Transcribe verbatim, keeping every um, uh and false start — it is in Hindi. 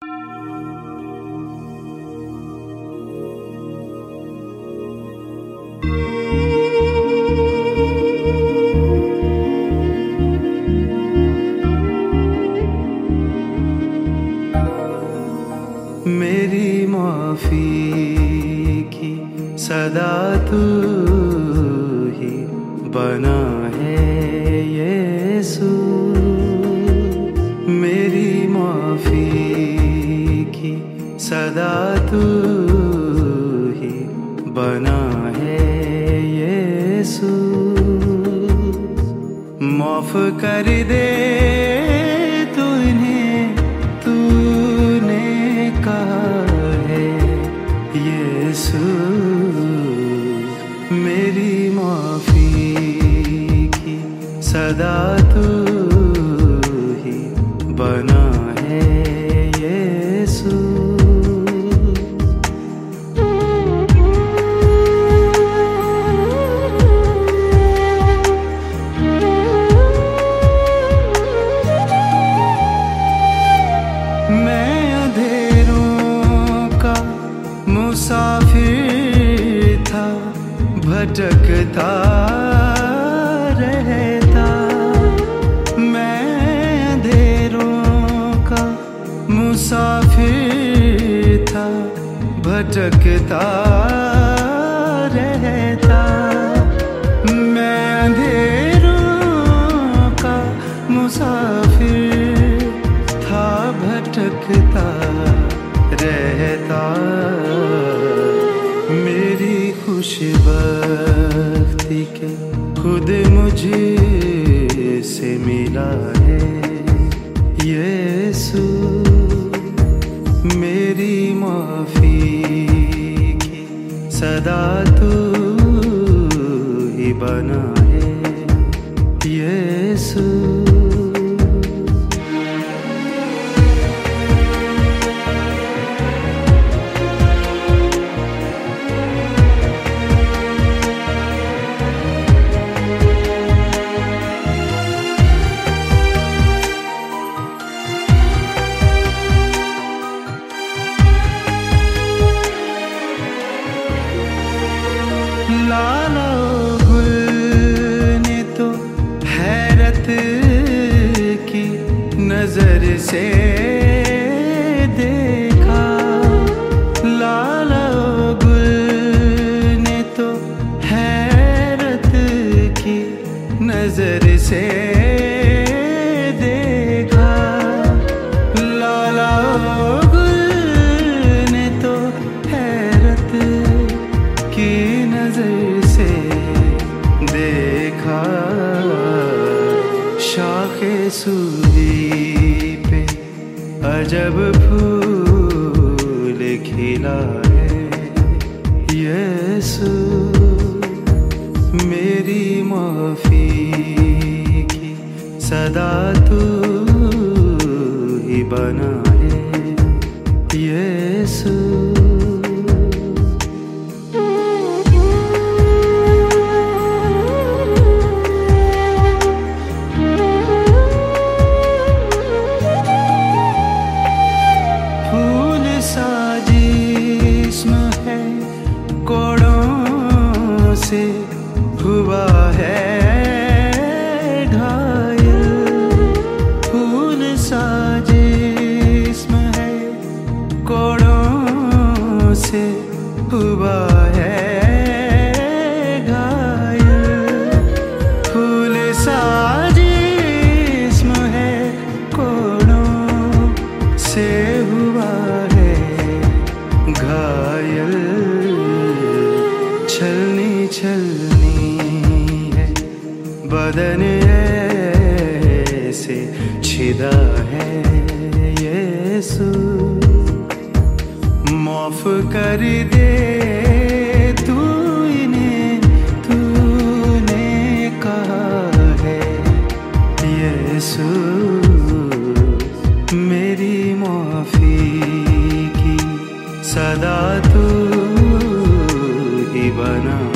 मेरी माफी की सदा तू ही बना है यीशु। मेरी माफी की सदा तू ही बना है यीशु। माफ कर दे तू इन्हें, तूने कहा है यीशु। मेरी माफी की सदा तू ही बना है यीशु। मैं अंधेरों का मुसाफिर था, भटकता रहता। मैं अंधेरों का मुसाफिर था, भटकता रहता। मैं अंधेरों का मुसाफिर था, भटकता रहता। मेरी खुशबख्ती के खुद मुझे से मिला है यीशु। मेरी माफी की सदा तू ही बना है यीशु। लाला गुल ने तो हैरत की नजर से देखा। लाला गुल ने तो हैरत की नजर से देखा। लाला गुल ने तो हैरत की नजर से देखा। शाखे सूरी पे अजब फूल खिला है यीशु। मेरी माफी की सदा तू ही बना है यीशु। कोड़ों से हुआ है घायल। फूल सा जिस्म है, कोड़ों से हुआ है घायल। फूल सा जिस्म है, कोड़ों से हुआ है घायल। छलनी छलनी है बदन ऐसे छिदा है यीशु। माफ कर दे तू इन्हें, तूने कहा है यीशु। मेरी माफी की सदा तू ही बना